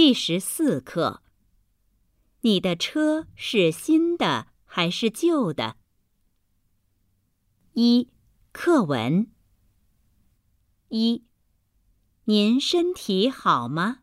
第14课，你的车是新的还是旧的？1. 课文。1. 您身体好吗？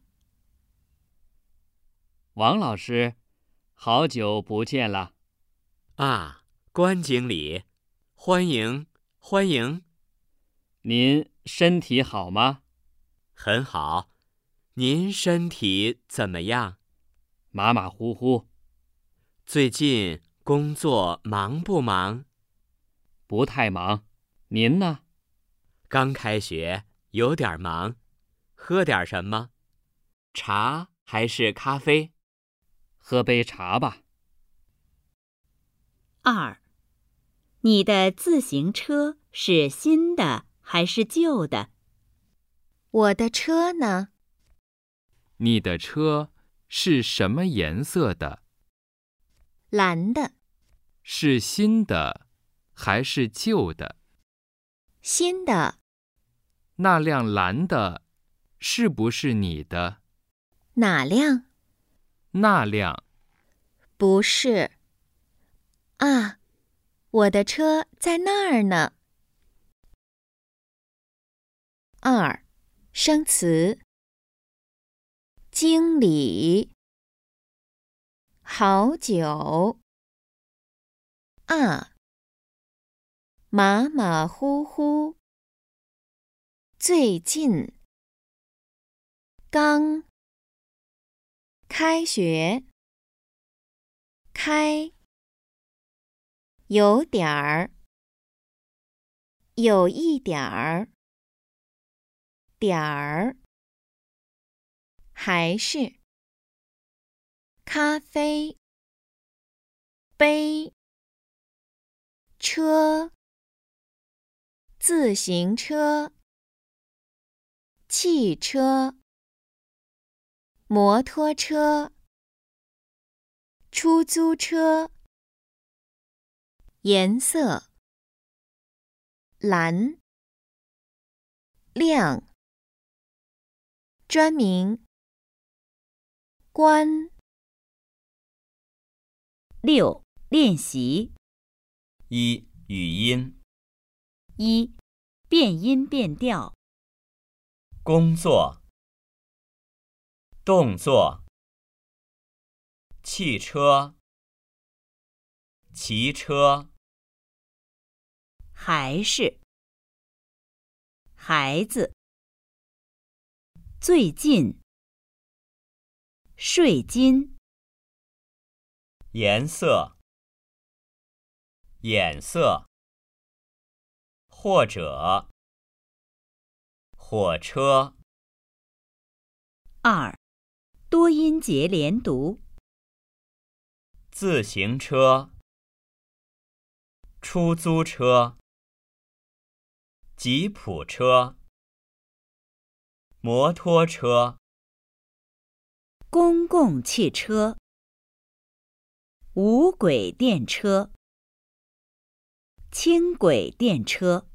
王老师，好久不见了。 啊，关经理，欢迎，欢迎。 您身体好吗？ 很好，您身体怎么样？ 马马虎虎。 最近工作忙不忙？ 不太忙。您呢？ 刚开学，有点忙。喝点什么？茶还是咖啡？ 喝杯茶吧。 2. 你的自行车是新的还是旧的？ 我的车呢？ 你的车是什么颜色的？ 蓝的。 是新的还是旧的？ 新的。 那辆蓝的是不是你的？ 哪辆？ 那辆。 不是。啊，我的车在那儿呢。2. 生词。经理。好久。啊，马马虎虎。最近。刚。开学。开。有点儿。有一点儿。点儿。还是。咖啡。杯。车。自行车。汽车。摩托车。出租车。颜色。蓝。亮。专名。关。 6. 练习。 1. 语音。 1. 变音变调。 工作。动作。汽车。骑车。 还是。孩子。最近。税金。 颜色。眼色。或者。火车。 2. 多音节连读。 自行车。出租车。吉普车。摩托车。 公共汽车。无轨电车。轻轨电车。